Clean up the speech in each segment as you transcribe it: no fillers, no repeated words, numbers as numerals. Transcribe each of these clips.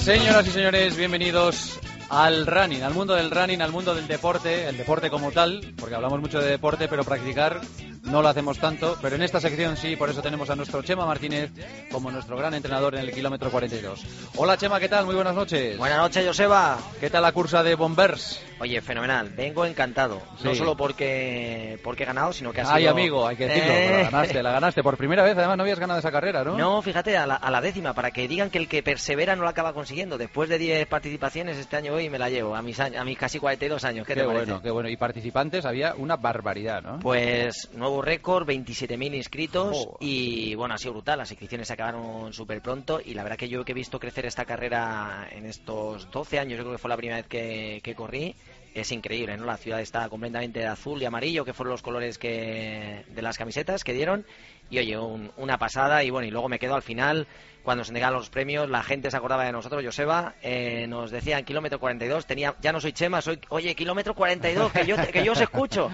Señoras y señores, bienvenidos al running, al mundo del running, al mundo del deporte, el deporte como tal, porque hablamos mucho de deporte, pero practicar no lo hacemos tanto, pero en esta sección sí, por eso tenemos a nuestro Chema Martínez como nuestro gran entrenador en el kilómetro 42. Hola Chema, ¿qué tal? Muy buenas noches. Buenas noches, Joseba. ¿Qué tal la cursa de Bombers? Oye, fenomenal, vengo encantado, sí. No solo porque he ganado, sino que ha sido... Ay, amigo, hay que decirlo, la ganaste por primera vez, además no habías ganado esa carrera, ¿no? No, fíjate, a la décima, para que digan que el que persevera no la acaba consiguiendo. Después de 10 participaciones, este año hoy me la llevo, a mis casi 42 años, ¿qué te parece? Bueno, qué bueno, y participantes había una barbaridad, ¿no? Pues nuevo récord, 27.000 inscritos, y bueno, ha sido brutal, las inscripciones se acabaron súper pronto, y la verdad que yo que he visto crecer esta carrera en estos 12 años, yo creo que fue la primera vez que corrí, es increíble, ¿no? La ciudad está completamente de azul y amarillo, que fueron los colores de las camisetas que dieron. Y oye, una pasada. Y bueno, y luego me quedo al final, cuando se entregaban los premios, la gente se acordaba de nosotros, Joseba, nos decían kilómetro 42, ya no soy Chema, oye, kilómetro 42, que yo os escucho.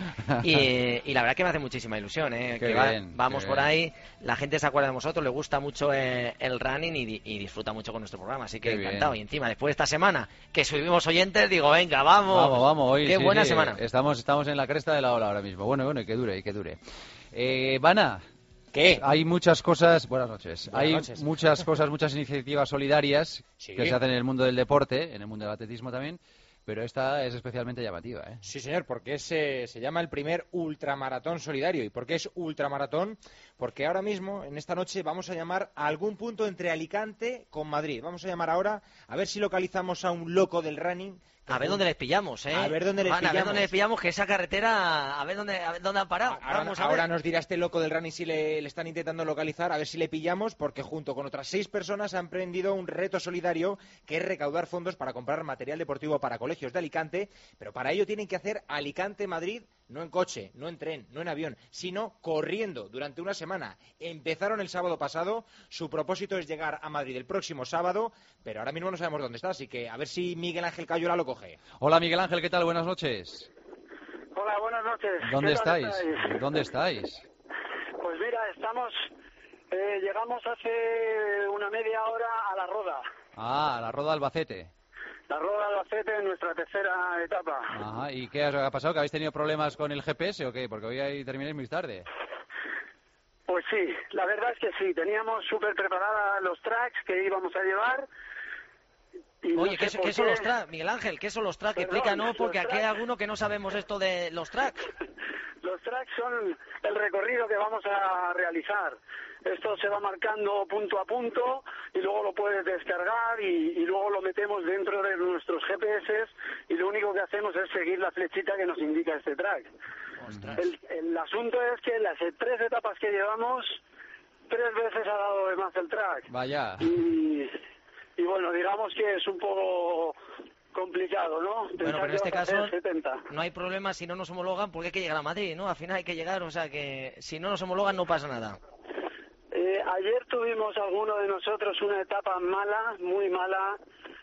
Y la verdad que me hace muchísima ilusión, vamos por ahí, la gente se acuerda de nosotros, le gusta mucho el running y disfruta mucho con nuestro programa, así que encantado. Y encima, después de esta semana, que subimos oyentes, digo, venga, vamos, hoy, qué buena semana. Estamos en la cresta de la ola ahora mismo. Bueno, y que dure. Vana, ¿qué? Hay muchas cosas, buenas noches, muchas iniciativas solidarias que se hacen en el mundo del deporte, en el mundo del atletismo también, pero esta es especialmente llamativa, ¿eh? Sí, señor, porque se llama el primer ultramaratón solidario. ¿Y por qué es ultramaratón? Porque ahora mismo, en esta noche, vamos a llamar a algún punto entre Alicante con Madrid. Vamos a llamar ahora a ver si localizamos a un loco del running. A ver dónde les pillamos, ¿eh? A ver dónde les pillamos, que esa carretera, a ver dónde han parado. Ahora nos dirá este loco del running si le están intentando localizar, a ver si le pillamos, porque junto con otras 6 personas han emprendido un reto solidario que es recaudar fondos para comprar material deportivo para colegios de Alicante, pero para ello tienen que hacer Alicante-Madrid, no en coche, no en tren, no en avión, sino corriendo durante una semana. Empezaron el sábado pasado, su propósito es llegar a Madrid el próximo sábado, pero ahora mismo no sabemos dónde está, así que a ver si Miguel Ángel Cayola lo coge. Hola Miguel Ángel, ¿qué tal? Buenas noches. Hola, buenas noches. ¿Dónde estáis? Pues mira, llegamos hace una media hora a La Roda. Ah, La Roda Albacete. La Roda Albacete en nuestra tercera etapa. Ajá, ¿y qué ha pasado? ¿Que habéis tenido problemas con el GPS o qué? Porque hoy ahí termináis muy tarde. Pues sí, la verdad es que sí, teníamos súper preparadas los tracks que íbamos a llevar. Oye, ¿qué son los tracks, Miguel Ángel? ¿Qué son los tracks? Explícanos, porque aquí hay alguno que no sabemos esto de los tracks. Los tracks son el recorrido que vamos a realizar. Esto se va marcando punto a punto y luego lo puedes descargar y luego lo metemos dentro de nuestros GPS y lo único que hacemos es seguir la flechita que nos indica este track. El asunto es que las 3 etapas que llevamos, 3 veces ha dado de más el track. Vaya. Y bueno, digamos que es un poco complicado, ¿no? Bueno, pero en este caso no hay problema si no nos homologan, porque hay que llegar a Madrid, ¿no? Al final hay que llegar, o sea que si no nos homologan no pasa nada. Ayer tuvimos alguno de nosotros una etapa mala, muy mala,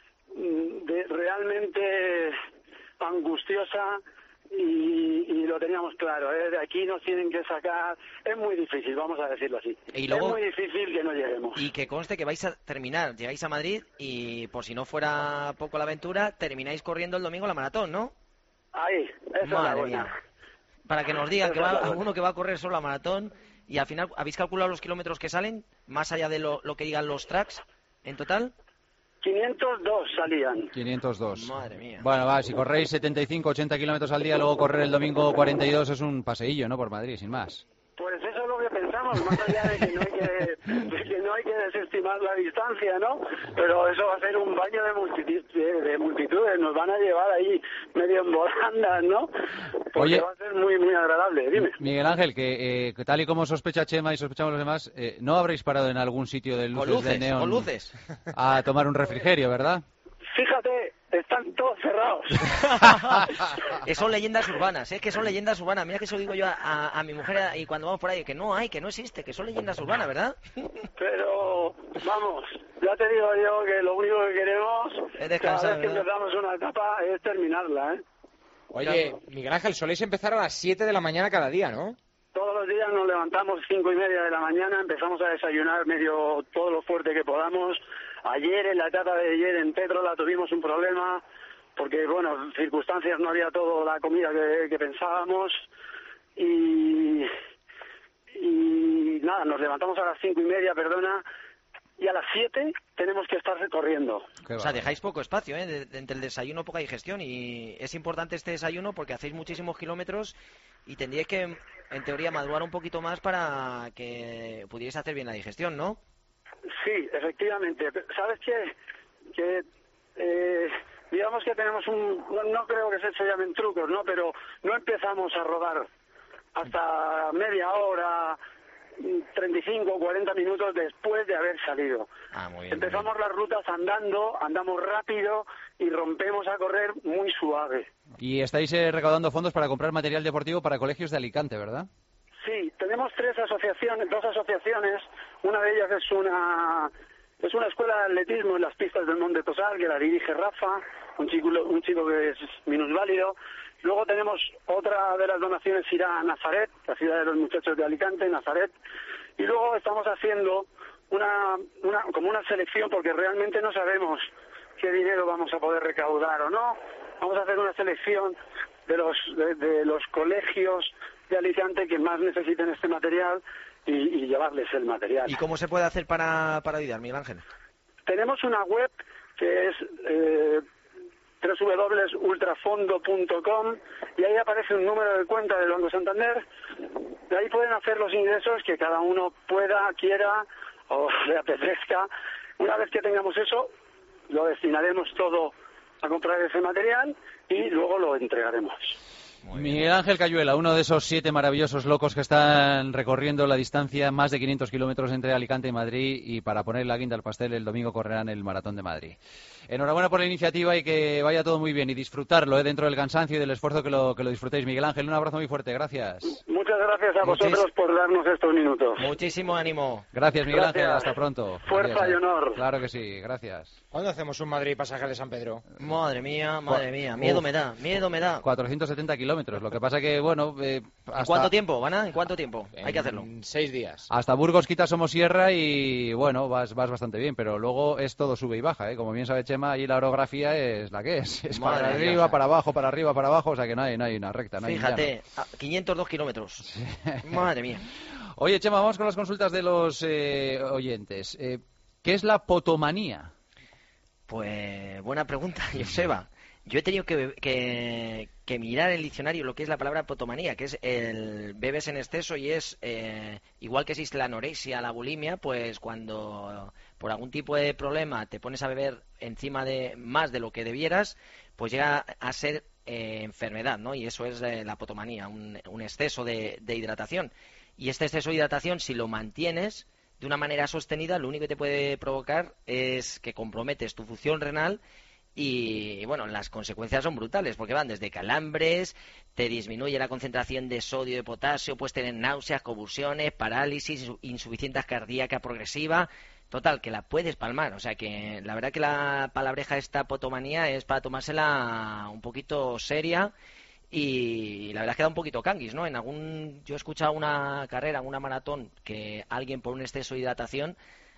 realmente angustiosa. Y lo teníamos claro, de aquí nos tienen que sacar, es muy difícil, vamos a decirlo así, y luego, es muy difícil que no lleguemos. Y que conste que vais a terminar, llegáis a Madrid y por si no fuera poco la aventura, termináis corriendo el domingo la maratón, ¿no? Ahí, esa es la buena. Mía. Para que nos digan que va alguno que va a correr solo la maratón y al final, ¿habéis calculado los kilómetros que salen, más allá de lo que digan los tracks, en total? 502 salían. 502. Madre mía. Bueno, va, si corréis 75, 80 kilómetros al día, luego correr el domingo 42 es un paseillo, ¿no? Por Madrid, sin más. Pues eso es lo que pensamos, más allá de que no hay que desestimar la distancia, ¿no? Pero eso va a ser un baño de multitudes, nos van a llevar ahí medio en volandas, ¿no? Porque oye, va a ser muy, muy agradable. Dime. Miguel Ángel, que tal y como sospecha Chema y sospechamos los demás, no habréis parado en algún sitio de luces de neón con luces a tomar un refrigerio, ¿verdad? Fíjate, están todos cerrados. Son leyendas urbanas, es que son leyendas urbanas. Mira que eso digo yo a mi mujer y cuando vamos por ahí, que no existe, que son leyendas urbanas, ¿verdad? Pero, vamos, ya te digo yo que lo único que queremos es descansar, cada vez que empezamos una etapa es terminarla, ¿eh? Oye, Miguel Ángel, soléis empezar a las 7 de la mañana cada día, ¿no? Todos los días nos levantamos 5:30 de la mañana, empezamos a desayunar medio todo lo fuerte que podamos, Ayer, en la etapa de ayer en Pétrola, tuvimos un problema porque, bueno, circunstancias, no había toda la comida que pensábamos y nada, nos levantamos a las 5:30, perdona, y a las 7 tenemos que estar recorriendo. O sea, dejáis poco espacio, ¿eh? Entre el desayuno, poca digestión, y es importante este desayuno porque hacéis muchísimos kilómetros y tendríais que, en teoría, madurar un poquito más para que pudierais hacer bien la digestión, ¿no? Sí, efectivamente. ¿Sabes qué? Que digamos que tenemos no creo que se llamen trucos, ¿no? Pero no empezamos a rodar hasta media hora, 35 o 40 minutos después de haber salido. Muy bien, empezamos las rutas andamos rápido y rompemos a correr muy suave. Y estáis recaudando fondos para comprar material deportivo para colegios de Alicante, ¿verdad? Sí, tenemos dos asociaciones. Una de ellas es una escuela de atletismo en las pistas del Monte Tosar, que la dirige Rafa, un chico que es minusválido. Luego tenemos otra de las donaciones, irá a Nazaret, la ciudad de los muchachos de Alicante, Nazaret. Y luego estamos haciendo como una selección, porque realmente no sabemos qué dinero vamos a poder recaudar o no. Vamos a hacer una selección de los colegios de Alicante que más necesiten este material y llevarles el material. ¿Y cómo se puede hacer para ayudar, Miguel Ángel? Tenemos una web que es www.ultrafondo.com y ahí aparece un número de cuenta del Banco Santander. De ahí pueden hacer los ingresos que cada uno pueda, quiera o le apetezca. Una vez que tengamos eso, lo destinaremos todo a comprar ese material y luego lo entregaremos. Miguel Ángel Cayuela, uno de esos 7 maravillosos locos que están recorriendo la distancia, más de 500 kilómetros entre Alicante y Madrid, y para poner la guinda al pastel el domingo correrán el Maratón de Madrid. Enhorabuena por la iniciativa y que vaya todo muy bien y disfrutarlo dentro del cansancio y del esfuerzo, que lo disfrutéis. Miguel Ángel, un abrazo muy fuerte, gracias. Muchas gracias a vosotros por darnos estos minutos. Muchísimo ánimo. Gracias, Miguel Ángel, hasta pronto. Fuerza Adiós, y honor. Claro que sí, gracias. ¿Cuándo hacemos un Madrid-Pasaje de San Pedro? Madre mía, miedo me da. 470 kilómetros, lo que pasa que, bueno... ¿En cuánto tiempo, Vana? ¿En cuánto tiempo? Hay que hacerlo. En 6 días. Hasta Burgos, Quita, Somosierra y, bueno, vas bastante bien, pero luego es todo sube y baja, ¿eh? Como bien sabe Chema, ahí la orografía es la que es. Es para arriba, para abajo, para arriba, para abajo, o sea que no hay una recta. No hay Fíjate, 502 kilómetros. Sí. Madre mía. Oye, Chema, vamos con las consultas de los oyentes. ¿Qué es la potomanía? Pues buena pregunta, Joseba. Yo he tenido que mirar el diccionario lo que es la palabra potomanía, que es el bebes en exceso, y es igual que existe la anorexia, la bulimia, pues cuando por algún tipo de problema te pones a beber encima de más de lo que debieras, pues llega a ser enfermedad, ¿no? Y eso es la potomanía, un exceso de hidratación. Y este exceso de hidratación, si lo mantienes de una manera sostenida, lo único que te puede provocar es que comprometes tu función renal. Y bueno, las consecuencias son brutales porque van desde calambres, te disminuye la concentración de sodio y de potasio, puedes tener náuseas, convulsiones, parálisis, insuficiencia cardíaca progresiva. Total, que la puedes palmar. O sea que la verdad que la palabreja esta potomanía es para tomársela un poquito seria. Y la verdad es que da un poquito canguis, ¿no? Yo he escuchado una carrera, una maratón, que alguien por un exceso de hidratación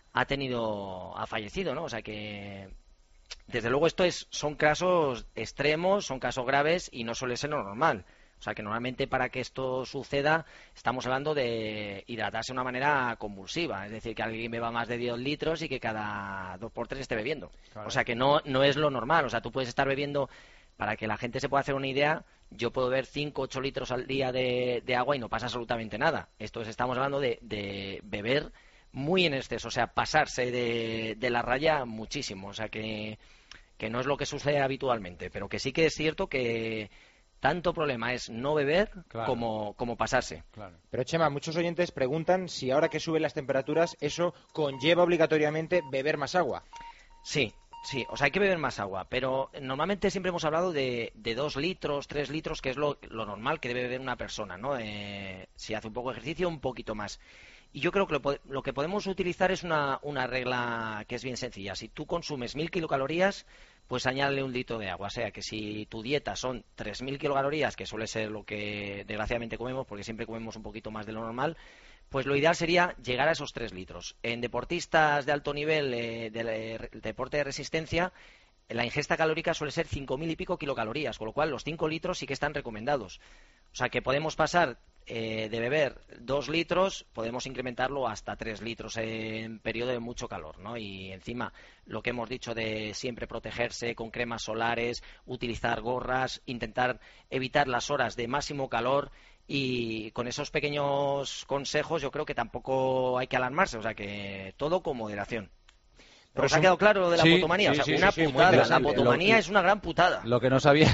ha fallecido, ¿no? O sea que desde luego son casos extremos, son casos graves y no suele ser lo normal. O sea que normalmente para que esto suceda estamos hablando de hidratarse de una manera convulsiva. Es decir, que alguien beba más de 10 litros y que cada 2x3 esté bebiendo. Claro. O sea que no es lo normal. O sea, tú puedes estar bebiendo, para que la gente se pueda hacer una idea, yo puedo beber 5 o 8 litros al día de agua y no pasa absolutamente nada. Estamos hablando de beber muy en exceso, o sea, pasarse de la raya muchísimo. O sea que no es lo que sucede habitualmente, pero que sí que es cierto que tanto problema es no beber, claro, como pasarse. Claro. Pero Chema, muchos oyentes preguntan si ahora que suben las temperaturas eso conlleva obligatoriamente beber más agua. Sí, o sea, hay que beber más agua, pero normalmente siempre hemos hablado de 2 litros, 3 litros, que es lo normal que debe beber una persona, ¿no? Si hace un poco de ejercicio, un poquito más. Y yo creo que lo que podemos utilizar es una regla que es bien sencilla. Si tú consumes 1000 kilocalorías, pues añádele 1 litro de agua. O sea que si tu dieta son 3000 kilocalorías, que suele ser lo que desgraciadamente comemos, porque siempre comemos un poquito más de lo normal, pues lo ideal sería llegar a esos 3 litros. En deportistas de alto nivel, del deporte de resistencia, la ingesta calórica suele ser 5.000 y pico kilocalorías, con lo cual los 5 litros sí que están recomendados. O sea que podemos pasar de beber 2 litros, podemos incrementarlo hasta 3 litros en periodo de mucho calor, ¿no? Y encima, lo que hemos dicho de siempre protegerse con cremas solares, utilizar gorras, intentar evitar las horas de máximo calor. Y con esos pequeños consejos yo creo que tampoco hay que alarmarse, o sea que todo con moderación. ¿Pero os ha quedado claro de la potomanía? Sí, una putada. La potomanía es una gran putada. Lo que no sabía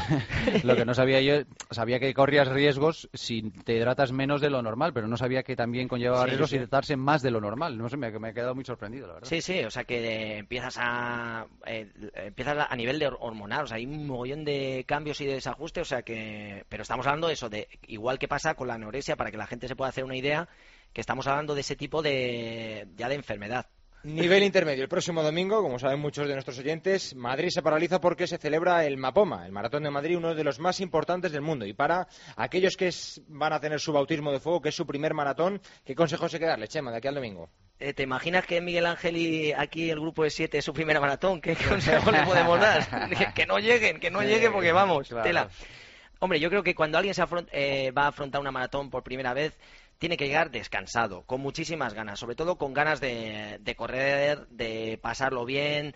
yo, sabía que corrías riesgos si te hidratas menos de lo normal, pero no sabía que también conllevaba riesgos hidratarse más de lo normal. No sé, me he quedado muy sorprendido, la verdad. Sí, o sea que empiezas a nivel de hormonal, o sea, hay un mogollón de cambios y de desajustes, o sea que... Pero estamos hablando de eso, de igual que pasa con la anorexia, para que la gente se pueda hacer una idea, que estamos hablando de ese tipo de enfermedad. Nivel intermedio. El próximo domingo, como saben muchos de nuestros oyentes, Madrid se paraliza porque se celebra el Mapoma, el Maratón de Madrid, uno de los más importantes del mundo. Y para aquellos que van a tener su bautismo de fuego, que es su primer maratón, ¿qué consejos hay que darle, Chema, de aquí al domingo? ¿Te imaginas que Miguel Ángel y aquí el grupo de 7 es su primera maratón? ¿Qué consejos le podemos dar? que no lleguen porque vamos, claro. Tela. Hombre, yo creo que cuando alguien va a afrontar una maratón por primera vez, tiene que llegar descansado, con muchísimas ganas, sobre todo con ganas de correr, de pasarlo bien,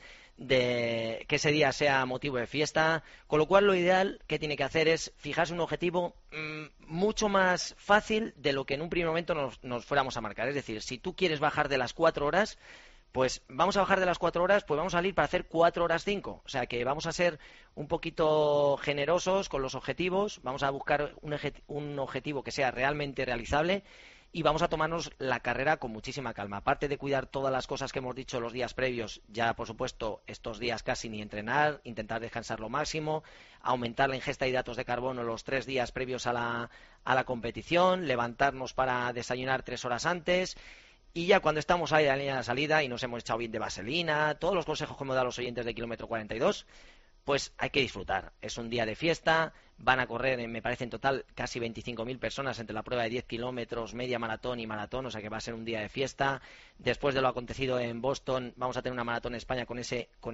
de que ese día sea motivo de fiesta, con lo cual lo ideal que tiene que hacer es fijarse un objetivo mucho más fácil de lo que en un primer momento nos fuéramos a marcar. Es decir, si tú quieres bajar de las 4 horas, pues vamos a bajar de las 4 horas, pues vamos a salir para hacer 4 horas 5. O sea que vamos a ser un poquito generosos con los objetivos, vamos a buscar un objetivo que sea realmente realizable y vamos a tomarnos la carrera con muchísima calma. Aparte de cuidar todas las cosas que hemos dicho los días previos, ya por supuesto estos días casi ni entrenar, intentar descansar lo máximo, aumentar la ingesta de hidratos de carbono los 3 días previos a la competición, levantarnos para desayunar 3 horas antes. Y ya cuando estamos ahí en la línea de salida y nos hemos echado bien de vaselina, todos los consejos que hemos dado a los oyentes de kilómetro 42, pues hay que disfrutar. Es un día de fiesta, van a correr, me parece en total, casi 25.000 personas entre la prueba de 10 kilómetros, media maratón y maratón, o sea que va a ser un día de fiesta. Después de lo acontecido en Boston, vamos a tener una maratón en España con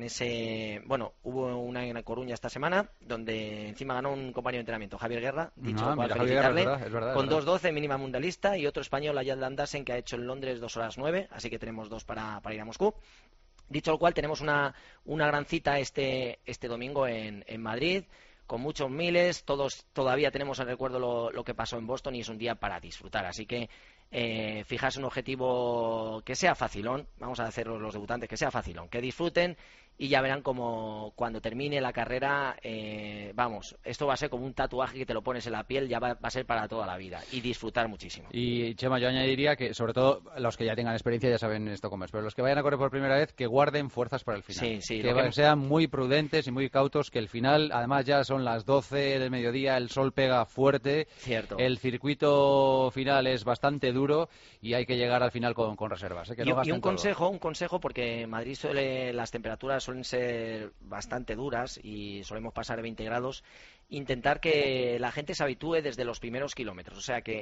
ese bueno, hubo una en Coruña esta semana, donde encima ganó un compañero de entrenamiento, Javier Guerra, dicho lo cual felicitarle, es verdad, con 2:12 mínima mundialista, y otro español, Ayad Landasen, que ha hecho en Londres 2 horas 9, así que tenemos 2 para ir a Moscú. Dicho lo cual, tenemos una gran cita este domingo en Madrid, con muchos miles. Todos todavía tenemos en recuerdo lo que pasó en Boston y es un día para disfrutar. Así que fijarse un objetivo que sea facilón, vamos a hacerlo los debutantes, que sea facilón, que disfruten y ya verán como cuando termine la carrera, vamos, esto va a ser como un tatuaje que te lo pones en la piel, ya va a ser para toda la vida y disfrutar muchísimo. Y Chema, yo añadiría que sobre todo los que ya tengan experiencia ya saben esto cómo es, pero los que vayan a correr por primera vez, que guarden fuerzas para el final, que sean muy prudentes y muy cautos, que el final, además ya son las 12 del mediodía, el sol pega fuerte, cierto. El circuito final es bastante duro y hay que llegar al final con reservas, que no y un consejo, porque en Madrid las temperaturas suelen ser bastante duras y solemos pasar de 20 grados, intentar que la gente se habitúe desde los primeros kilómetros, o sea que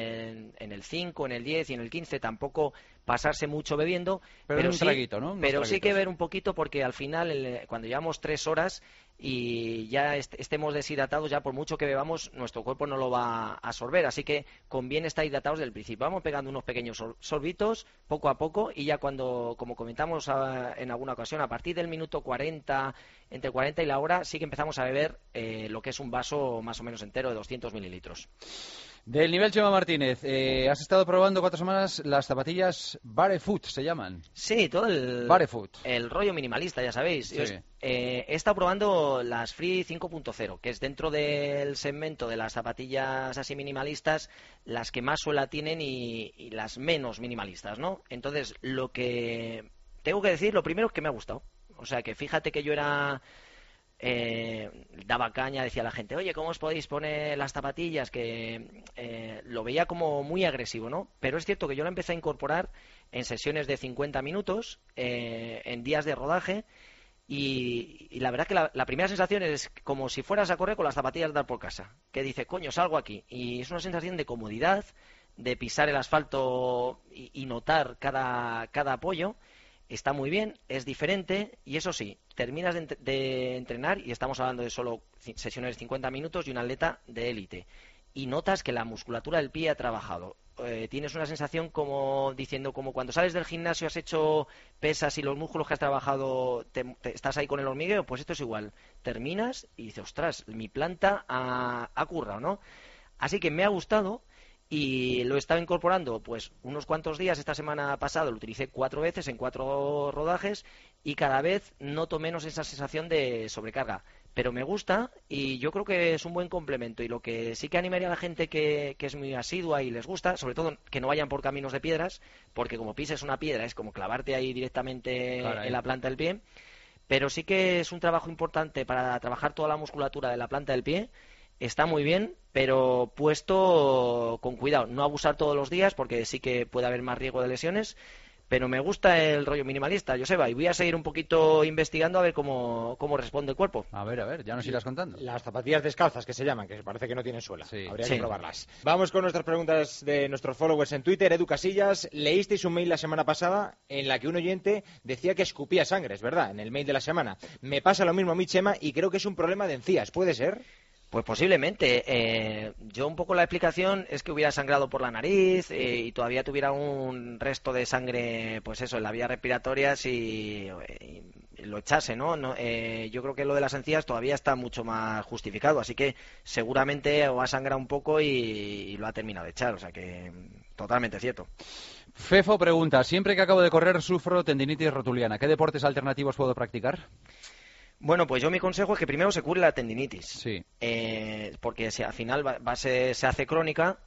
en el 5, en el 10 y en el 15 tampoco pasarse mucho bebiendo, pero sí, traguito, ¿no? Pero sí que ver un poquito, porque al final cuando llevamos 3 horas y ya estemos deshidratados, ya por mucho que bebamos, nuestro cuerpo no lo va a absorber, así que conviene estar hidratados desde el principio. Vamos pegando unos pequeños sorbitos poco a poco y ya cuando, como comentamos en alguna ocasión, a partir del minuto 40, entre 40 y la hora, sí que empezamos a beber lo que es un vaso más o menos entero de 200 mililitros. Del nivel Chema Martínez, has estado probando 4 semanas las zapatillas Barefoot, se llaman. Sí, todo el rollo minimalista, ya sabéis. Sí. He estado probando las Free 5.0, que es dentro del segmento de las zapatillas así minimalistas, las que más suela tienen y las menos minimalistas, ¿no? Entonces, lo que tengo que decir, lo primero es que me ha gustado. O sea, que fíjate que yo daba caña, decía la gente, oye, ¿cómo os podéis poner las zapatillas? Que lo veía como muy agresivo, ¿no? Pero es cierto que yo la empecé a incorporar en sesiones de 50 minutos, en días de rodaje, y la verdad que la primera sensación es como si fueras a correr con las zapatillas de dar por casa, que dice, coño, salgo aquí, y es una sensación de comodidad, de pisar el asfalto y notar cada apoyo. Está muy bien, es diferente y eso sí, terminas de entrenar y estamos hablando de solo sesiones de 50 minutos y un atleta de élite y notas que la musculatura del pie ha trabajado. Tienes una sensación como diciendo, como cuando sales del gimnasio, has hecho pesas y los músculos que has trabajado estás ahí con el hormigueo, pues esto es igual. Terminas y dices, ostras, mi planta ha currado, ¿no? Así que me ha gustado. Y lo he estado incorporando pues unos cuantos días. Esta semana pasada lo utilicé 4 veces en 4 rodajes y cada vez noto menos esa sensación de sobrecarga. Pero me gusta y yo creo que es un buen complemento. Y lo que sí que animaría a la gente que es muy asidua y les gusta, sobre todo que no vayan por caminos de piedras, porque como pises una piedra es como clavarte ahí directamente en la planta del pie. Pero sí que es un trabajo importante para trabajar toda la musculatura de la planta del pie. Está muy bien, pero puesto con cuidado. No abusar todos los días porque sí que puede haber más riesgo de lesiones. Pero me gusta el rollo minimalista, Joseba, y voy a seguir un poquito investigando a ver cómo responde el cuerpo. A ver, ya nos irás contando. Las zapatillas descalzas que se llaman, que parece que no tienen suela. Sí. Habría que probarlas. Vamos con nuestras preguntas de nuestros followers en Twitter. Edu Casillas, leísteis un mail la semana pasada en la que un oyente decía que escupía sangre, es verdad, en el mail de la semana. Me pasa lo mismo a mí, Chema, y creo que es un problema de encías. ¿Puede ser? Pues posiblemente. Yo un poco la explicación es que hubiera sangrado por la nariz y todavía tuviera un resto de sangre, pues eso, en la vía respiratoria y lo echase, ¿no? Yo creo que lo de las encías todavía está mucho más justificado, así que seguramente o ha sangrado un poco y lo ha terminado de echar, o sea que totalmente cierto. Fefo pregunta, siempre que acabo de correr sufro tendinitis rotuliana. ¿Qué deportes alternativos puedo practicar? Bueno, pues yo mi consejo es que primero se cure la tendinitis. Sí. Porque si al final se hace crónica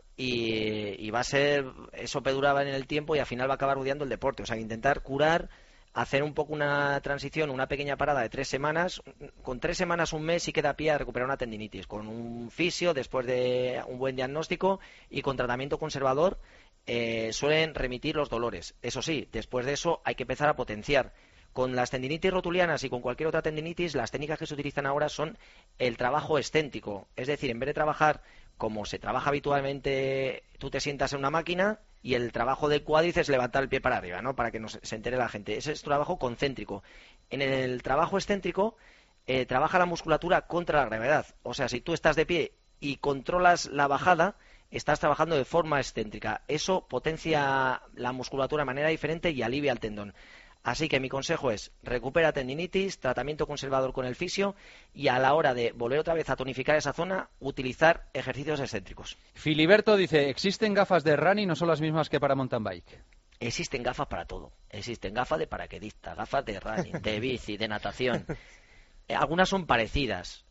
y va a ser, eso perduraba en el tiempo y al final va a acabar odiando el deporte. O sea, intentar curar, hacer un poco una transición, una pequeña parada de 3 semanas. Con 3 semanas, un mes sí queda pie a recuperar una tendinitis. Con un fisio, después de un buen diagnóstico y con tratamiento conservador, suelen remitir los dolores. Eso sí, después de eso hay que empezar a potenciar. Con las tendinitis rotulianas y con cualquier otra tendinitis, las técnicas que se utilizan ahora son el trabajo excéntrico. Es decir, en vez de trabajar como se trabaja habitualmente, tú te sientas en una máquina y el trabajo del cuádriceps es levantar el pie para arriba, ¿no? Para que se entere la gente. Ese es trabajo concéntrico. En el trabajo excéntrico trabaja la musculatura contra la gravedad. O sea, si tú estás de pie y controlas la bajada, estás trabajando de forma excéntrica. Eso potencia la musculatura de manera diferente y alivia el tendón. Así que mi consejo es, recupera tendinitis, tratamiento conservador con el fisio y a la hora de volver otra vez a tonificar esa zona, utilizar ejercicios excéntricos. Filiberto dice, ¿existen gafas de running o son las mismas que para mountain bike? Existen gafas para todo. Existen gafas de paracaidista, gafas de running, de bici, de natación. Algunas son parecidas.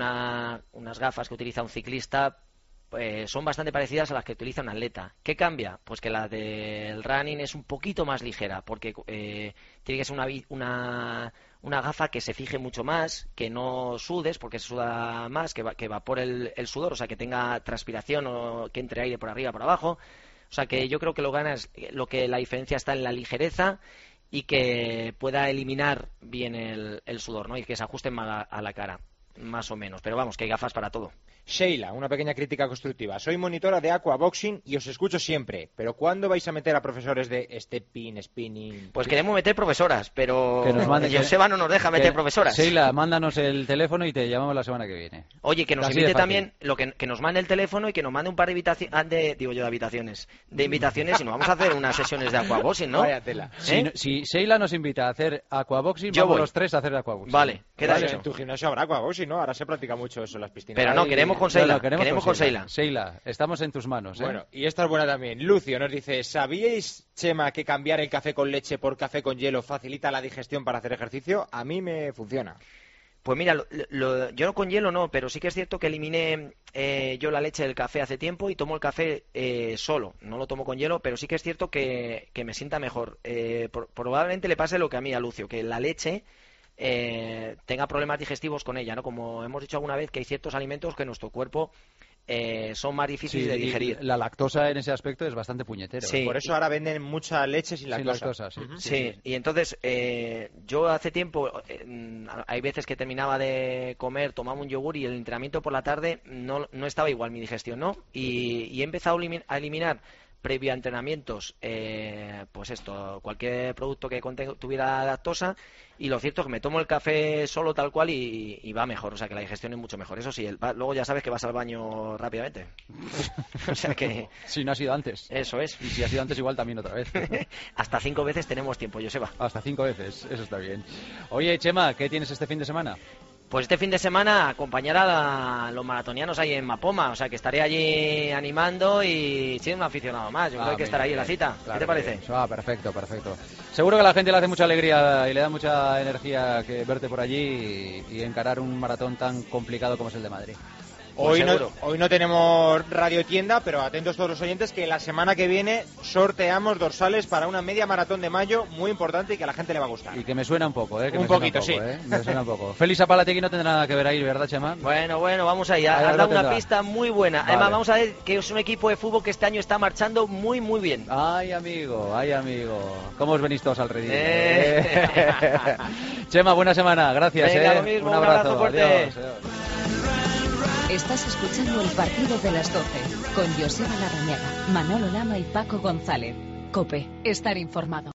Unas gafas que utiliza un ciclista son bastante parecidas a las que utiliza un atleta. ¿Qué cambia? Pues que la del running es un poquito más ligera, porque tiene que ser una gafa que se fije mucho más, que no sudes, porque se suda más, que evapore el sudor, o sea, que tenga transpiración o que entre aire por arriba, por abajo. O sea, que yo creo que la diferencia está en la ligereza y que pueda eliminar bien el sudor, ¿no? Y que se ajusten más a la cara, más o menos. Pero vamos, que hay gafas para todo. Sheila, una pequeña crítica constructiva. Soy monitora de aquaboxing y os escucho siempre. ¿Pero cuándo vais a meter a profesores de stepping, spinning? Pues queremos meter profesoras, pero que Joseba no nos deja meter profesoras. Sheila, mándanos el teléfono y te llamamos la semana que viene. Oye, que nos invite también, que nos mande el teléfono y que nos mande un par de invitaciones y nos vamos a hacer unas sesiones de aquaboxing, ¿no? Vaya tela. Si Sheila nos invita a hacer aquaboxing, yo vamos voy. los 3 a hacer aquaboxing. Vale, queda hecho. En tu gimnasio habrá aquaboxing, ¿no? Ahora se practica mucho eso en las piscinas. Pero no, queremos con Sheila. Queremos con Sheila. Sheila, estamos en tus manos. Bueno, y esta es buena también. Lucio nos dice, ¿sabíais, Chema, que cambiar el café con leche por café con hielo facilita la digestión para hacer ejercicio? A mí me funciona. Pues mira, yo no con hielo no, pero sí que es cierto que eliminé yo la leche del café hace tiempo y tomo el café solo. No lo tomo con hielo, pero sí que es cierto que me sienta mejor. Probablemente le pase lo que a mí, a Lucio, que la leche tenga problemas digestivos con ella, ¿no? Como hemos dicho alguna vez, que hay ciertos alimentos que nuestro cuerpo son más difíciles de digerir. La lactosa en ese aspecto es bastante puñetero. Sí. Por eso ahora venden mucha leche sin lactosa. Sí. Sí, y entonces yo hace tiempo, hay veces que terminaba de comer, tomaba un yogur y el entrenamiento por la tarde no estaba igual mi digestión, ¿no? Y he empezado a eliminar previo a entrenamientos, pues esto, cualquier producto que tuviera lactosa, y lo cierto es que me tomo el café solo tal cual y va mejor, o sea que la digestión es mucho mejor. Eso sí, luego ya sabes que vas al baño rápidamente. O sea que... Si no ha sido antes. Eso es. Y si ha sido antes, igual también otra vez. Hasta 5 veces tenemos tiempo, Joseba. Hasta 5 veces, eso está bien. Oye, Chema, ¿qué tienes este fin de semana? Pues este fin de semana acompañar a los maratonianos ahí en Mapoma, o sea que estaré allí animando y siendo un aficionado más. Yo creo que hay que estar ahí en la cita. Claro, ¿qué te parece? Perfecto. Seguro que a la gente le hace mucha alegría y le da mucha energía que verte por allí y encarar un maratón tan complicado como es el de Madrid. Hoy no tenemos radiotienda, pero atentos todos los oyentes que la semana que viene sorteamos dorsales para una media maratón de mayo muy importante y que a la gente le va a gustar. Y que me suena un poco, un poquito, sí. Me suena un poco. Félix Apalategui no tendrá nada que ver ahí, ¿verdad, Chema? Bueno, vamos ahí. Has dado una pista muy buena. Vale. Además, vamos a ver que es un equipo de fútbol que este año está marchando muy, muy bien. Ay, amigo. ¿Cómo os venís todos al redil? Chema, buena semana. Gracias. Venga, lo mismo, un abrazo fuerte. Adiós. Estás escuchando el partido de las 12 con Joseba Larrañaga, Manolo Lama y Paco González. COPE, estar informado.